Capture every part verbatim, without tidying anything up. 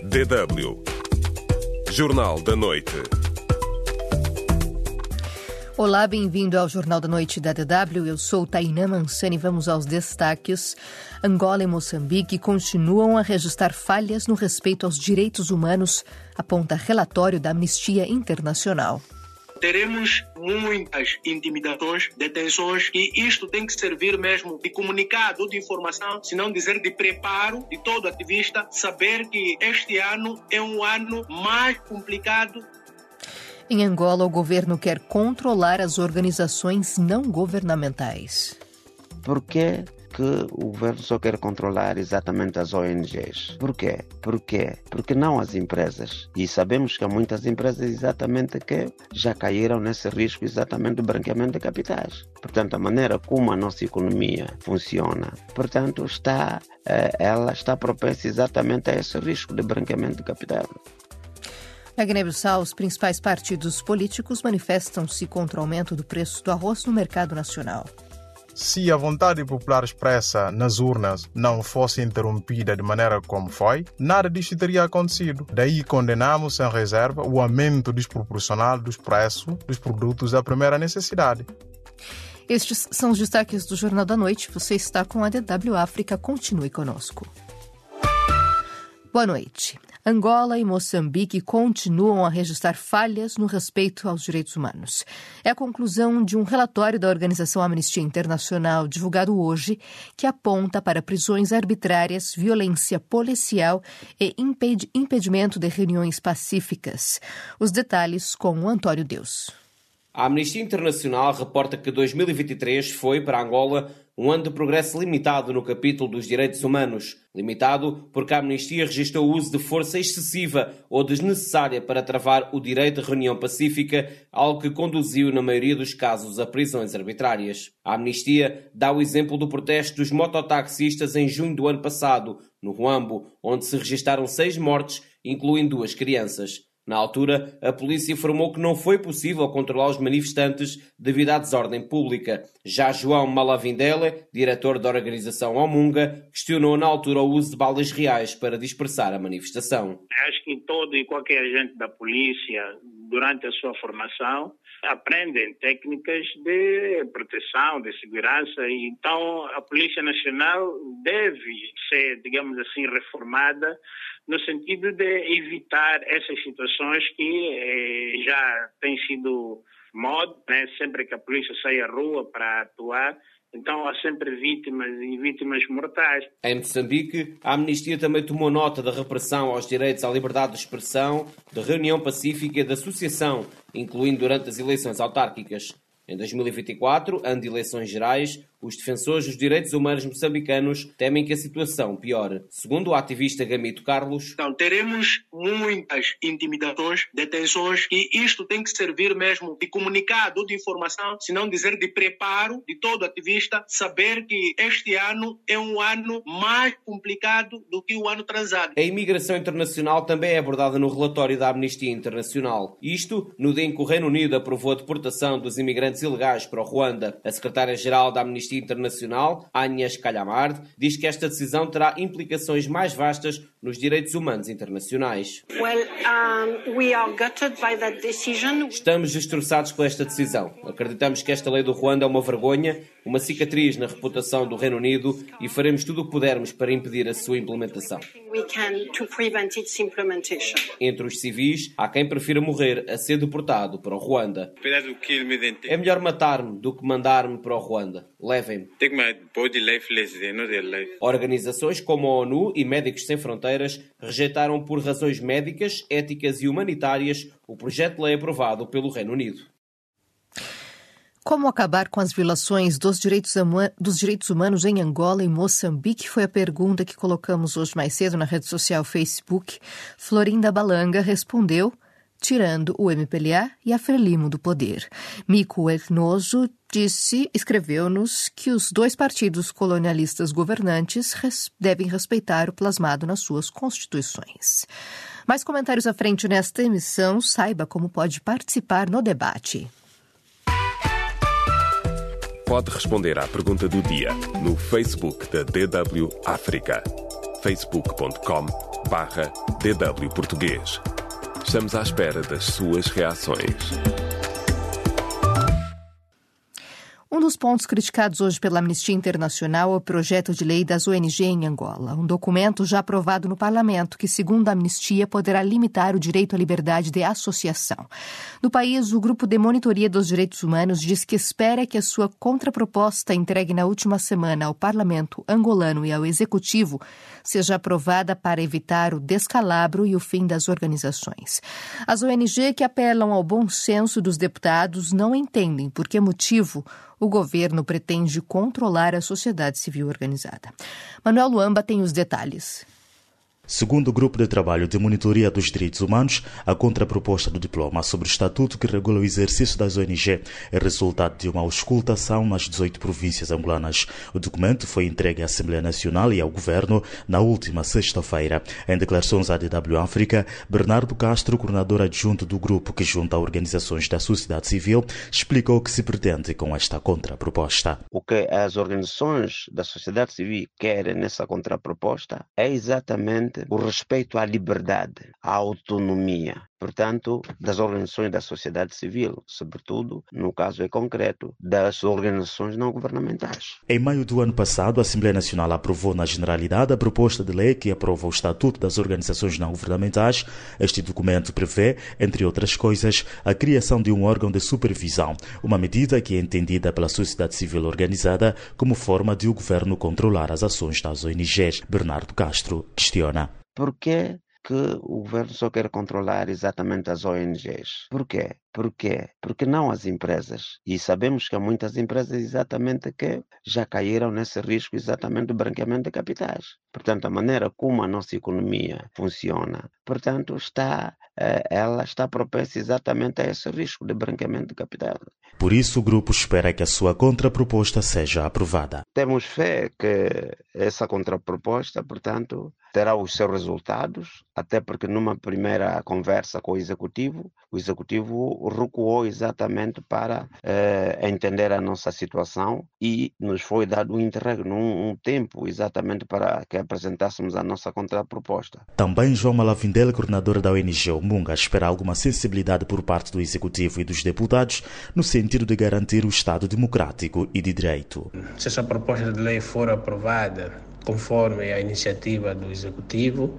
D W Jornal da Noite. Olá, bem-vindo ao Jornal da Noite da D W. Eu sou Tainá Mansani e vamos aos destaques. Angola e Moçambique continuam a registrar falhas no respeito aos direitos humanos, aponta relatório da Amnistia Internacional. Teremos muitas intimidações, detenções, e isto tem que servir mesmo de comunicado, de informação, se não dizer de preparo de todo ativista, saber que este ano é um ano mais complicado. Em Angola, o governo quer controlar as organizações não governamentais. Por que que o governo só quer controlar exatamente as O N Gs? Por quê? Por quê? Porque não as empresas. E sabemos que há muitas empresas exatamente que já caíram nesse risco exatamente do branqueamento de capitais. Portanto, a maneira como a nossa economia funciona, portanto, está, ela está propensa exatamente a esse risco de branqueamento de capital. Na Guiné-Bissau, os principais partidos políticos manifestam-se contra o aumento do preço do arroz no mercado nacional. Se a vontade popular expressa nas urnas não fosse interrompida de maneira como foi, nada disto teria acontecido. Daí condenamos sem reserva o aumento desproporcional dos preços dos produtos da primeira necessidade. Estes são os destaques do Jornal da Noite. Você está com a D W África. Continue conosco. Boa noite. Angola e Moçambique continuam a registrar falhas no respeito aos direitos humanos. É a conclusão de um relatório da Organização Amnistia Internacional, divulgado hoje, que aponta para prisões arbitrárias, violência policial e imped- impedimento de reuniões pacíficas. Os detalhes com o Antônio Deus. A Amnistia Internacional reporta que dois mil e vinte e três foi, para Angola, um ano de progresso limitado no capítulo dos direitos humanos. Limitado porque a Amnistia registrou o uso de força excessiva ou desnecessária para travar o direito de reunião pacífica, algo que conduziu, na maioria dos casos, a prisões arbitrárias. A Amnistia dá o exemplo do protesto dos mototaxistas em junho do ano passado, no Huambo, onde se registaram seis mortes, incluindo duas crianças. Na altura, a polícia informou que não foi possível controlar os manifestantes devido à desordem pública. Já João Malavindele, diretor da organização Omunga, questionou na altura o uso de balas reais para dispersar a manifestação. Acho que todo e qualquer agente da polícia, durante a sua formação, aprendem técnicas de proteção, de segurança, e então a Polícia Nacional deve ser, digamos assim, reformada no sentido de evitar essas situações que eh, já têm sido moda, né? Sempre que a polícia sai à rua para atuar, então há sempre vítimas e vítimas mortais. Em Moçambique, a Amnistia também tomou nota da repressão aos direitos à liberdade de expressão, de reunião pacífica e de associação, incluindo durante as eleições autárquicas. Em dois mil e vinte e quatro, ano de eleições gerais, os defensores dos direitos humanos moçambicanos temem que a situação piore. Segundo o ativista Gamito Carlos, então, teremos muitas intimidações, detenções, e isto tem que servir mesmo de comunicado, de informação, se não dizer de preparo de todo ativista, saber que este ano é um ano mais complicado do que o ano transado. A imigração internacional também é abordada no relatório da Amnistia Internacional. Isto no dia em que o Reino Unido aprovou a deportação dos imigrantes ilegais para o Ruanda. A secretária-geral da Amnistia Internacional, Agnes Callamard, diz que esta decisão terá implicações mais vastas nos direitos humanos internacionais. Well, um, we are gutted by that decision. Estamos destroçados com esta decisão. Acreditamos que esta lei do Ruanda é uma vergonha, uma cicatriz na reputação do Reino Unido, e faremos tudo o que pudermos para impedir a sua implementação. We can to prevent its implementation. Entre os civis, há quem prefira morrer a ser deportado para o Ruanda. É melhor matar-me do que mandar-me para o Ruanda. Levem-me. Organizações como a ONU e Médicos Sem Fronteiras rejeitaram por razões médicas, éticas e humanitárias o projeto de lei aprovado pelo Reino Unido. Como acabar com as violações dos direitos, dos direitos humanos em Angola e Moçambique foi a pergunta que colocamos hoje mais cedo na rede social Facebook. Florinda Balanga respondeu, tirando o M P L A e a Frelimo do poder. Mico Egnoso disse, escreveu-nos que os dois partidos colonialistas governantes res, devem respeitar o plasmado nas suas constituições. Mais comentários à frente nesta emissão. Saiba como pode participar no debate. Pode responder à pergunta do dia no Facebook da D W África. facebook ponto com barra D W Português. Estamos à espera das suas reações. Um dos pontos criticados hoje pela Amnistia Internacional é o projeto de lei das O N G em Angola, um documento já aprovado no parlamento que, segundo a Amnistia, poderá limitar o direito à liberdade de associação. No país, o Grupo de Monitoria dos Direitos Humanos diz que espera que a sua contraproposta entregue na última semana ao parlamento angolano e ao executivo seja aprovada para evitar o descalabro e o fim das organizações. As O N G que apelam ao bom senso dos deputados não entendem por que motivo o governo pretende controlar a sociedade civil organizada. Manuel Luamba tem os detalhes. Segundo o Grupo de Trabalho de Monitoria dos Direitos Humanos, a contraproposta do diploma sobre o estatuto que regula o exercício das O N G é resultado de uma auscultação nas dezoito províncias angolanas. O documento foi entregue à Assembleia Nacional e ao Governo na última sexta-feira. Em declarações à D W África, Bernardo Castro, coordenador adjunto do grupo que junta organizações da sociedade civil, explicou o que se pretende com esta contraproposta. O que as organizações da sociedade civil querem nessa contraproposta é exatamente o respeito à liberdade, à autonomia, portanto, das organizações da sociedade civil, sobretudo, no caso em concreto, das organizações não governamentais. Em maio do ano passado, a Assembleia Nacional aprovou na generalidade a proposta de lei que aprova o Estatuto das Organizações Não Governamentais. Este documento prevê, entre outras coisas, a criação de um órgão de supervisão, uma medida que é entendida pela sociedade civil organizada como forma de o governo controlar as ações das O N Gs. Bernardo Castro questiona. Por que que o governo só quer controlar exatamente as O N Gs? Por quê? Por quê? Porque não as empresas. E sabemos que há muitas empresas exatamente que já caíram nesse risco exatamente do branqueamento de capitais. Portanto, a maneira como a nossa economia funciona, portanto, está, ela está propensa exatamente a esse risco de branqueamento de capital. Por isso, o grupo espera que a sua contraproposta seja aprovada. Temos fé que essa contraproposta, portanto, terá os seus resultados, até porque numa primeira conversa com o Executivo, o Executivo recuou exatamente para eh, entender a nossa situação e nos foi dado um interregno, um, um tempo exatamente para que apresentássemos a nossa contraproposta. Também João Malavindel, coordenador da O N G Munga, espera alguma sensibilidade por parte do Executivo e dos deputados no sentido de garantir o Estado democrático e de direito. Se essa proposta de lei for aprovada conforme a iniciativa do Executivo,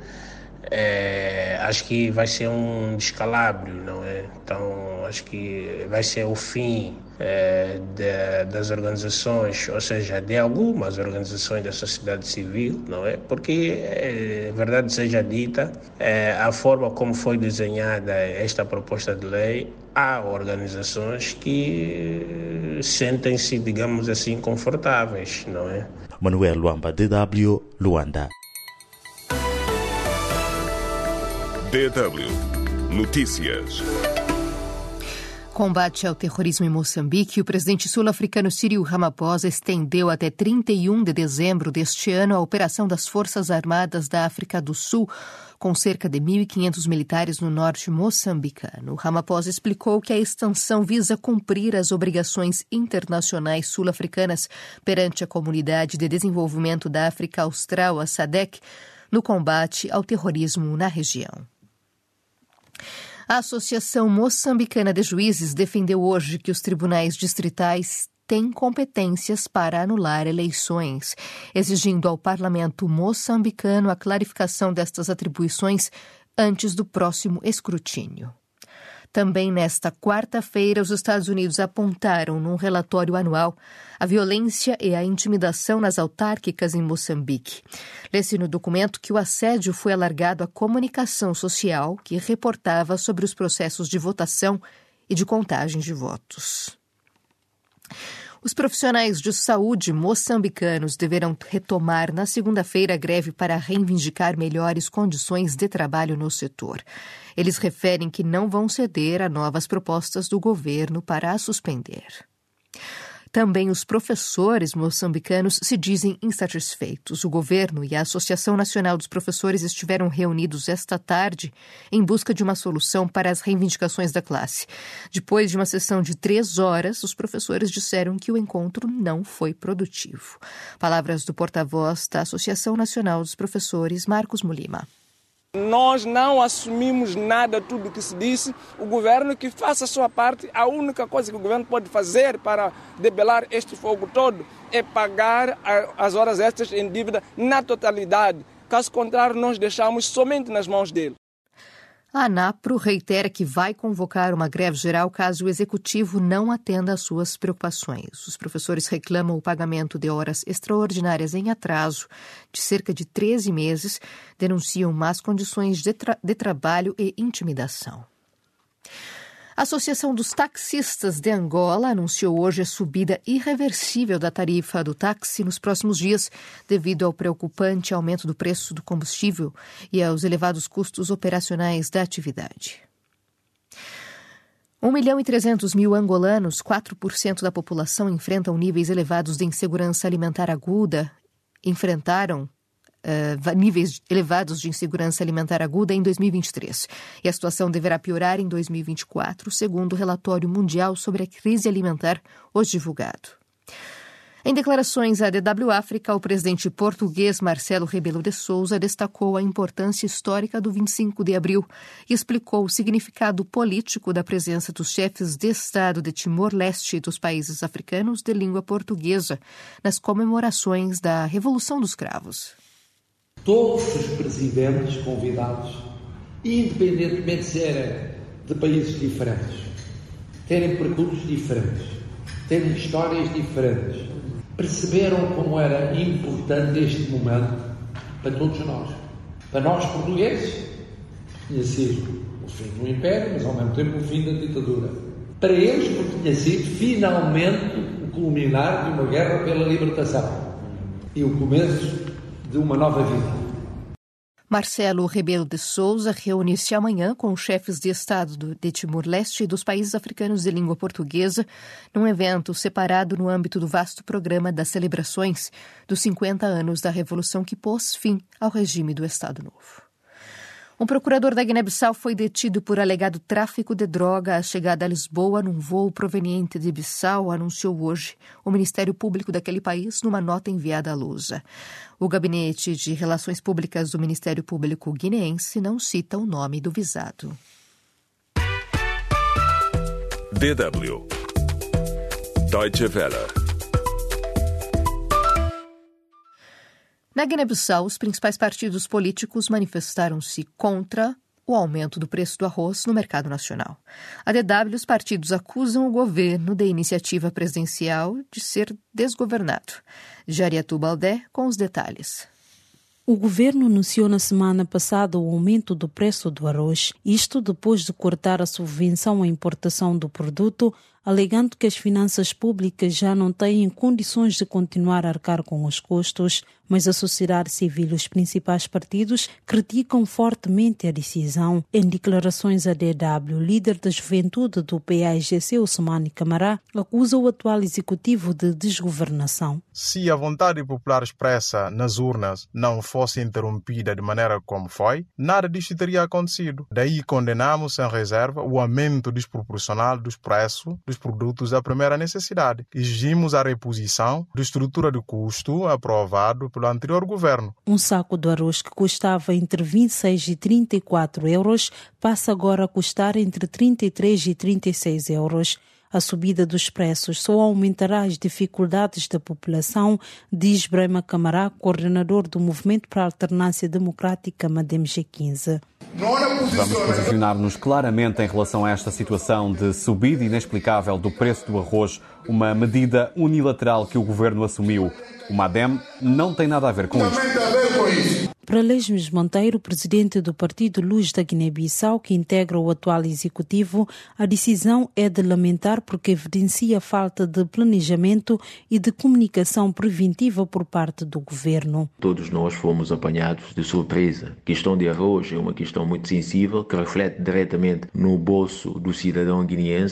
É, acho que vai ser um descalabro, não é? Então, acho que vai ser o fim é, de, das organizações, ou seja, de algumas organizações da sociedade civil, não é? Porque, é, verdade seja dita, é, a forma como foi desenhada esta proposta de lei, há organizações que sentem-se, digamos assim, confortáveis, não é? Manuel Luamba, D W, Luanda. D W Notícias. Combate ao terrorismo em Moçambique, o presidente sul-africano Cyril Ramaphosa estendeu até trinta e um de dezembro deste ano a operação das Forças Armadas da África do Sul, com cerca de mil e quinhentos militares no norte moçambicano. Ramaphosa explicou que a extensão visa cumprir as obrigações internacionais sul-africanas perante a Comunidade de Desenvolvimento da África Austral, a SADC, no combate ao terrorismo na região. A Associação Moçambicana de Juízes defendeu hoje que os tribunais distritais têm competências para anular eleições, exigindo ao parlamento moçambicano a clarificação destas atribuições antes do próximo escrutínio. Também nesta quarta-feira, os Estados Unidos apontaram num relatório anual a violência e a intimidação nas autárquicas em Moçambique. Lê-se no documento que o assédio foi alargado à comunicação social que reportava sobre os processos de votação e de contagem de votos. Os profissionais de saúde moçambicanos deverão retomar na segunda-feira a greve para reivindicar melhores condições de trabalho no setor. Eles referem que não vão ceder a novas propostas do governo para a suspender. Também os professores moçambicanos se dizem insatisfeitos. O governo e a Associação Nacional dos Professores estiveram reunidos esta tarde em busca de uma solução para as reivindicações da classe. Depois de uma sessão de três horas, os professores disseram que o encontro não foi produtivo. Palavras do porta-voz da Associação Nacional dos Professores, Marcos Mulima. Nós não assumimos nada, tudo que se disse. O governo que faça a sua parte. A única coisa que o governo pode fazer para debelar este fogo todo é pagar as horas extras em dívida na totalidade. Caso contrário, nós deixamos somente nas mãos dele. A ANAPRO reitera que vai convocar uma greve geral caso o executivo não atenda às suas preocupações. Os professores reclamam o pagamento de horas extraordinárias em atraso de cerca de treze meses, denunciam más condições de, tra- de trabalho e intimidação. A Associação dos Taxistas de Angola anunciou hoje a subida irreversível da tarifa do táxi nos próximos dias, devido ao preocupante aumento do preço do combustível e aos elevados custos operacionais da atividade. um milhão e trezentos mil angolanos, quatro por cento da população, enfrentam níveis elevados de insegurança alimentar aguda, enfrentaram Uh, níveis elevados de insegurança alimentar aguda em dois mil e vinte e três. E a situação deverá piorar em dois mil e vinte e quatro, segundo o relatório mundial sobre a crise alimentar, hoje divulgado. Em declarações à D W África, o presidente português Marcelo Rebelo de Sousa destacou a importância histórica do vinte e cinco de abril e explicou o significado político da presença dos chefes de Estado de Timor-Leste e dos países africanos de língua portuguesa nas comemorações da Revolução dos Cravos. Todos os presidentes convidados, independentemente de serem de países diferentes, terem percursos diferentes, terem histórias diferentes, perceberam como era importante este momento para todos nós. Para nós portugueses, tinha sido o fim do Império, mas ao mesmo tempo o fim da ditadura. Para eles, porque tinha sido finalmente o culminar de uma guerra pela libertação e o começo de uma nova vida. Marcelo Rebelo de Sousa reúne-se amanhã com os chefes de Estado de Timor-Leste e dos países africanos de língua portuguesa num evento separado no âmbito do vasto programa das celebrações dos cinquenta anos da Revolução que pôs fim ao regime do Estado Novo. Um procurador da Guiné-Bissau foi detido por alegado tráfico de droga à chegada a Lisboa num voo proveniente de Bissau, anunciou hoje o Ministério Público daquele país numa nota enviada à Lusa. O Gabinete de Relações Públicas do Ministério Público guineense não cita o nome do visado. D W Deutsche Welle. Na Guiné-Bissau, os principais partidos políticos manifestaram-se contra o aumento do preço do arroz no mercado nacional. A D W, os partidos acusam o governo da iniciativa presidencial de ser desgovernado. Jariatu Baldé com os detalhes. O governo anunciou na semana passada o aumento do preço do arroz, isto depois de cortar a subvenção à importação do produto, alegando que as finanças públicas já não têm condições de continuar a arcar com os custos, mas a sociedade civil e os principais partidos criticam fortemente a decisão. Em declarações à D W, o líder da juventude do P A I G C, Ousmane Camara, acusa o atual executivo de desgovernação. Se a vontade popular expressa nas urnas não fosse interrompida de maneira como foi, nada disto teria acontecido. Daí condenamos sem reserva o aumento desproporcional dos preços dos produtos da primeira necessidade. Exigimos a reposição da estrutura de custo aprovado pelo anterior governo. Um saco de arroz que custava entre vinte e seis e trinta e quatro euros passa agora a custar entre trinta e três e trinta e seis euros. A subida dos preços só aumentará as dificuldades da população, diz Brema Camará, coordenador do Movimento para a Alternância Democrática MADEM G quinze. Vamos posicionar-nos claramente em relação a esta situação de subida inexplicável do preço do arroz, uma medida unilateral que o governo assumiu. O MADEM não tem nada a ver com isto. Para Lesmes Monteiro, presidente do Partido Luz da Guiné-Bissau, que integra o atual executivo, a decisão é de lamentar porque evidencia a falta de planejamento e de comunicação preventiva por parte do governo. Todos nós fomos apanhados de surpresa. A questão de arroz é uma questão muito sensível que reflete diretamente no bolso do cidadão guineense.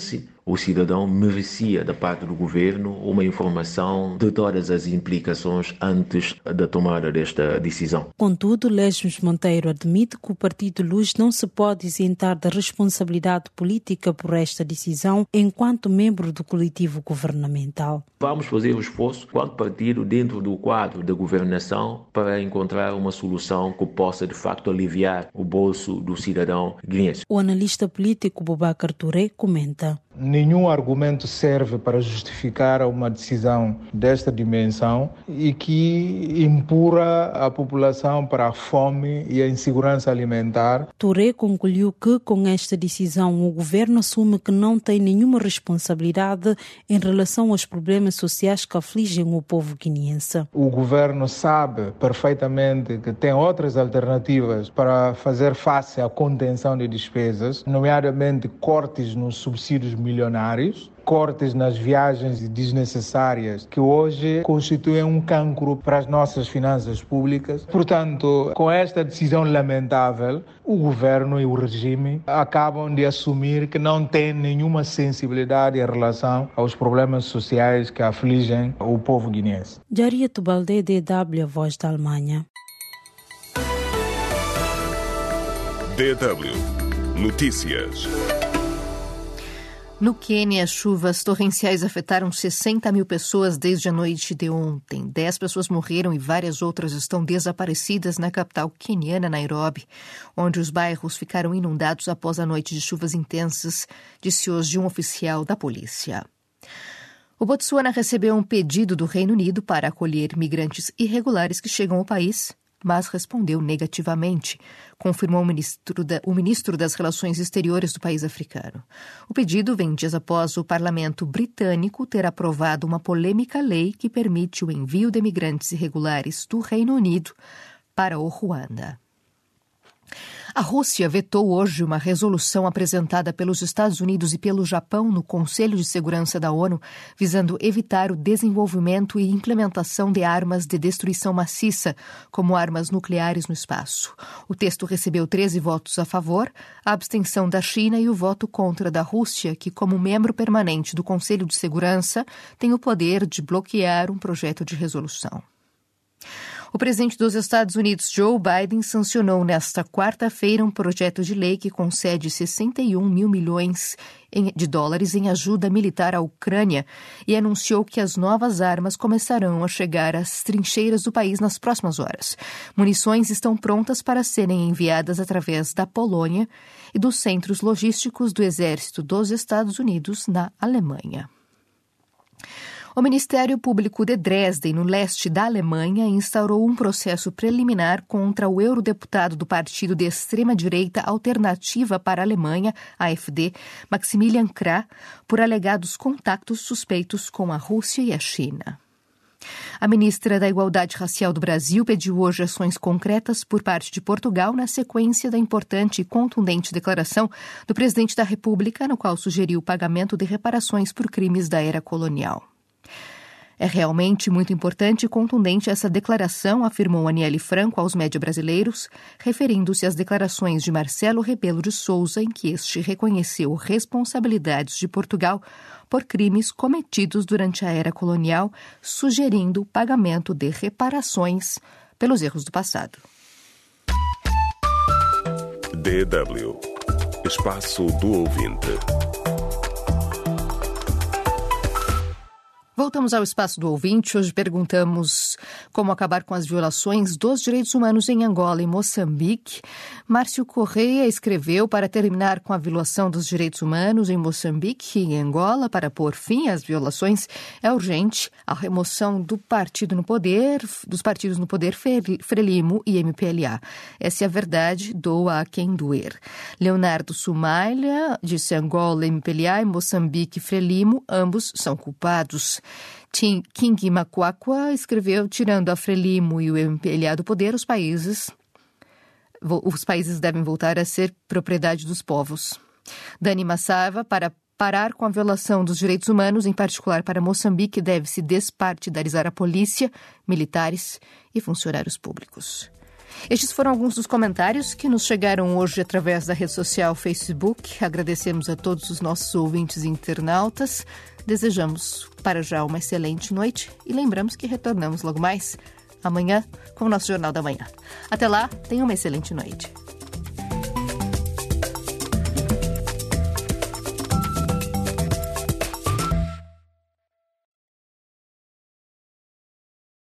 o cidadão merecia da parte do governo uma informação de todas as implicações antes da tomada desta decisão. Contudo, Lesmes Monteiro admite que o Partido Luz não se pode isentar da responsabilidade política por esta decisão enquanto membro do coletivo governamental. Vamos fazer o esforço, quanto partido, dentro do quadro da governação, para encontrar uma solução que possa, de facto, aliviar o bolso do cidadão guineense. O analista político Boubacar Touré comenta: nenhum argumento serve para justificar uma decisão desta dimensão e que empurra a população para a fome e a insegurança alimentar. Touré concluiu que, com esta decisão, o governo assume que não tem nenhuma responsabilidade em relação aos problemas sociais que afligem o povo guineense. O governo sabe perfeitamente que tem outras alternativas para fazer face à contenção de despesas, nomeadamente cortes nos subsídios milionários, cortes nas viagens desnecessárias que hoje constituem um cancro para as nossas finanças públicas. Portanto, com esta decisão lamentável, o governo e o regime acabam de assumir que não têm nenhuma sensibilidade em relação aos problemas sociais que afligem o povo guineense. Jaria Tubalde, D W, a Voz da Alemanha. D W Notícias. No Quênia, chuvas torrenciais afetaram sessenta mil pessoas desde a noite de ontem. Dez pessoas morreram e várias outras estão desaparecidas na capital queniana, Nairobi, onde os bairros ficaram inundados após a noite de chuvas intensas, disse hoje um oficial da polícia. O Botsuana recebeu um pedido do Reino Unido para acolher migrantes irregulares que chegam ao país, mas respondeu negativamente, confirmou o ministro, da, o ministro das Relações Exteriores do país africano. O pedido vem dias após o parlamento britânico ter aprovado uma polêmica lei que permite o envio de imigrantes irregulares do Reino Unido para o Ruanda. A Rússia vetou hoje uma resolução apresentada pelos Estados Unidos e pelo Japão no Conselho de Segurança da ONU, visando evitar o desenvolvimento e implementação de armas de destruição maciça, como armas nucleares no espaço. O texto recebeu treze votos a favor, a abstenção da China e o voto contra da Rússia, que, como membro permanente do Conselho de Segurança, tem o poder de bloquear um projeto de resolução. O presidente dos Estados Unidos, Joe Biden, sancionou nesta quarta-feira um projeto de lei que concede sessenta e um mil milhões de dólares em ajuda militar à Ucrânia e anunciou que as novas armas começarão a chegar às trincheiras do país nas próximas horas. Munições estão prontas para serem enviadas através da Polônia e dos centros logísticos do Exército dos Estados Unidos na Alemanha. O Ministério Público de Dresden, no leste da Alemanha, instaurou um processo preliminar contra o eurodeputado do partido de extrema-direita Alternativa para a Alemanha, A F D, Maximilian Krah, por alegados contactos suspeitos com a Rússia e a China. A ministra da Igualdade Racial do Brasil pediu hoje ações concretas por parte de Portugal na sequência da importante e contundente declaração do presidente da República, no qual sugeriu o pagamento de reparações por crimes da era colonial. É realmente muito importante e contundente essa declaração, afirmou Aniele Franco aos média brasileiros, referindo-se às declarações de Marcelo Rebelo de Sousa, em que este reconheceu responsabilidades de Portugal por crimes cometidos durante a era colonial, sugerindo o pagamento de reparações pelos erros do passado. D W Espaço do Ouvinte. Voltamos ao Espaço do Ouvinte. Hoje perguntamos como acabar com as violações dos direitos humanos em Angola e Moçambique. Márcio Correia escreveu: para terminar com a violação dos direitos humanos em Moçambique e em Angola, para pôr fim às violações, é urgente a remoção do partido no poder, dos partidos no poder Frelimo e M P L A. Essa é a verdade, doa a quem doer. Leonardo Sumaila disse: Angola, M P L A e Moçambique, Frelimo, ambos são culpados. King Macuacua escreveu: tirando a Frelimo e o M P L A do poder, os países, os países devem voltar a ser propriedade dos povos. Dani Massava: para parar com a violação dos direitos humanos, em particular para Moçambique, deve-se despartidarizar a polícia, militares e funcionários públicos. Estes foram alguns dos comentários que nos chegaram hoje através da rede social Facebook. Agradecemos a todos os nossos ouvintes e internautas. Desejamos para já uma excelente noite e lembramos que retornamos logo mais amanhã com o nosso Jornal da Manhã. Até lá, tenha uma excelente noite.